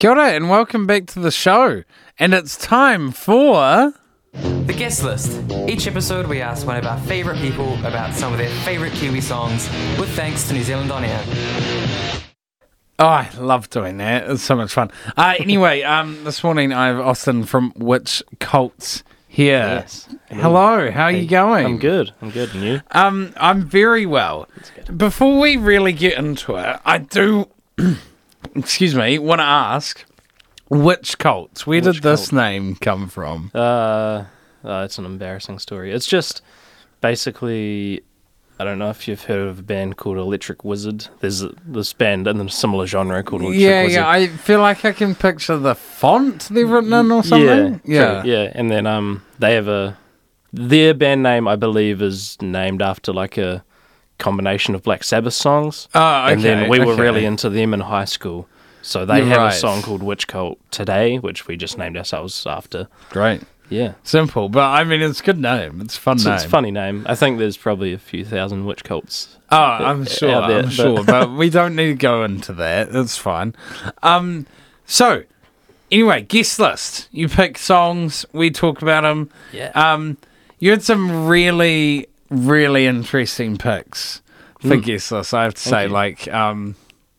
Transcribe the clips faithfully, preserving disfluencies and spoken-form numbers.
Kia ora and welcome back to the show. And it's time for... The Guest List. Each episode we ask one of our favourite people about some of their favourite Kiwi songs, with thanks to New Zealand On Air. Oh, I love doing that. It's so much fun. Uh, anyway, um, this morning I have Austin from Which Cults here. Yes. Hello, how are Hey, you going? I'm good. I'm good. And you? Um, I'm very well. Before we really get into it, I do, excuse me, want to ask, which cults? Where Which did this cult? name come from? Uh, uh, it's an embarrassing story. It's just basically, I don't know if you've heard of a band called Electric Wizard. There's a, this band in a similar genre called Electric Yeah, Wizard. yeah, I feel like I can picture the font they've written in or something. Yeah, true, yeah. And then um, they have a their band name, I believe, is named after like a combination of Black Sabbath songs. Oh, okay. And then we were okay. really into them in high school. So they You're have right. a song called Witch Cult Today, which we just named ourselves after. Great. Yeah. Simple, but I mean, it's a good name. It's a fun It's, name. it's a funny name. I think there's probably a few thousand witch cults. Oh, I'm sure, out there, I'm but- sure, but we don't need to go into that. It's fine. Um, so, anyway, guest list. You pick songs, we talk about them. Yeah. Um, you had some really, really interesting picks for Mm. guest list. I have to Thank say, you. like, um,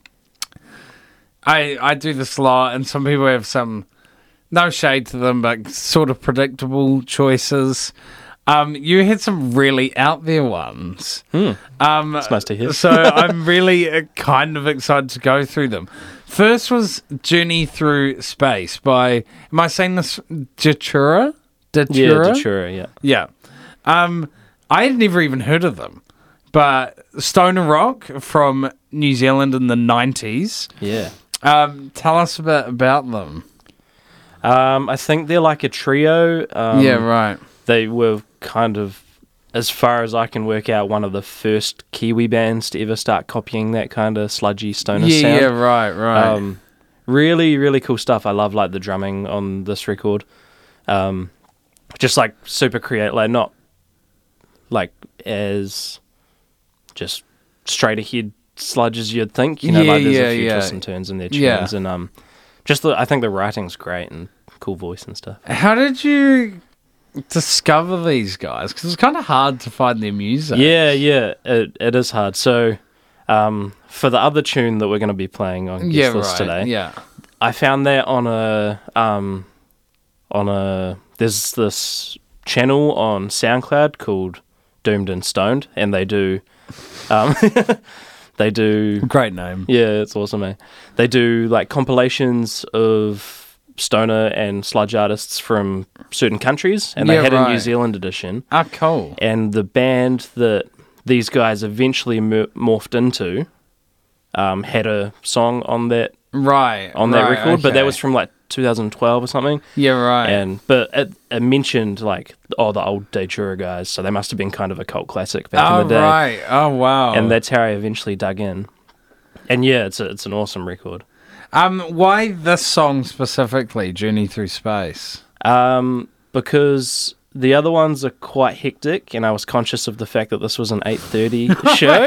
I I do this a lot, and some people have some, no shade to them, but sort of predictable choices. Um, you had some really out there ones. Hmm. Um, It's nice to hear. So I'm really uh, kind of excited to go through them. First was Journey Through Space by, am I saying this, Datura? Yeah, Datura? Datura, yeah. Yeah. Um, I had never even heard of them. But Stoner Rock from New Zealand in the nineties. Yeah. Um, tell us a bit about them. Um, I think they're like a trio. Um, yeah, right. They were kind of, as far as I can work out, one of the first Kiwi bands to ever start copying that kind of sludgy stoner Yeah, sound. yeah, right, right. Um, really, really cool stuff. I love like the drumming on this record. Um, just like super creative, like not like as just straight ahead sludge as you'd think. You know, Yeah, like there's yeah, a few yeah. twists and turns in their tunes, Yeah. and um, just the, I think the writing's great and cool voice and stuff. How did you discover these guys? Because it's kind of hard to find their music. Yeah, yeah, it it is hard. So, um, for the other tune that we're going to be playing on Guest yeah, List right. today, Yeah. I found that on a um, on a there's this channel on SoundCloud called Doomed and Stoned, and they do, um, they do, Great name. yeah, it's awesome, eh? They do like compilations of stoner and sludge artists from certain countries, and they Yeah, had a New right. Zealand edition. Ah, cool. And the band that these guys eventually mo- morphed into um, had a song on that Right. on that right, record, but that okay. was from like two thousand twelve or something. Yeah, right. And but it, it mentioned like oh the old Datura guys, so they must have been kind of a cult classic back oh, in the day. right. Oh, wow. And that's how I eventually dug in. And yeah, it's a, it's an awesome record. Um, why this song specifically, Journey Through Space? Um, because the other ones are quite hectic, and I was conscious of the fact that this was an eight thirty show.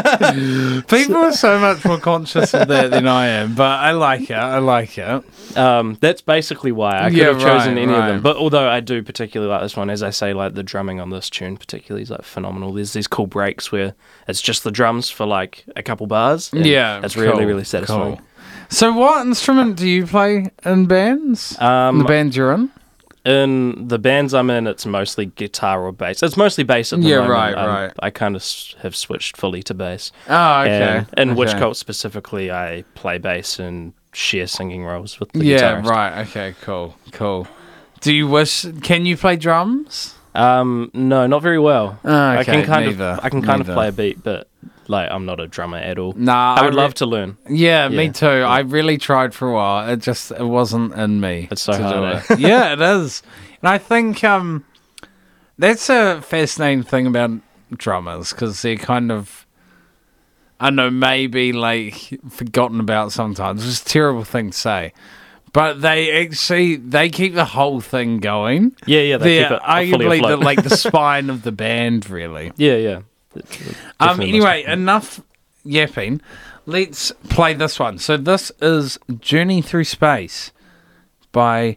People are so much more conscious of that than I am, but I like it. I like it. Um, that's basically why I could Yeah, have chosen right, any right. of them. But although I do particularly like this one, as I say, like the drumming on this tune particularly is like phenomenal. There's these cool breaks where it's just the drums for like a couple bars. and Yeah, it's really cool, really satisfying. cool. So, what instrument do you play in bands? Um, the band you're in? In the bands I'm in, it's mostly guitar or bass. It's mostly bass at the Yeah, moment. right, Um, right. I kind of s- have switched fully to bass. Oh, okay. And in Witch okay. Cult specifically, I play bass and share singing roles with the Yeah, guitarist. right. Okay, cool, cool. Do you wish? Can you play drums? Um, no, not very well. Oh, okay, I can kind neither, of I can kind neither. of play a beat, but like I'm not a drummer at all. Nah, I would re- love to learn. Yeah, me Yeah. too. I really tried for a while. It just it wasn't in me. It's so to do hard, it. Yeah, it is. And I think um, that's a fascinating thing about drummers because they're kind of, I don't know, maybe like forgotten about sometimes. It's a terrible thing to say. But they actually, they keep the whole thing going. Yeah, yeah, they They're keep it fully arguably the, afloat. like the spine of the band, really. yeah, yeah. It- it Um. definitely Anyway, must be. enough yapping. let's play this one. So this is Journey Through Space by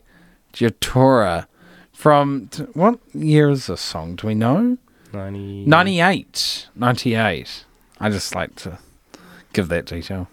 Jatura. From, what year is this song? Do we know? ninety ninety-eight. ninety-eight. I just like to give that detail.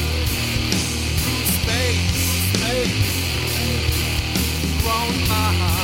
my heart.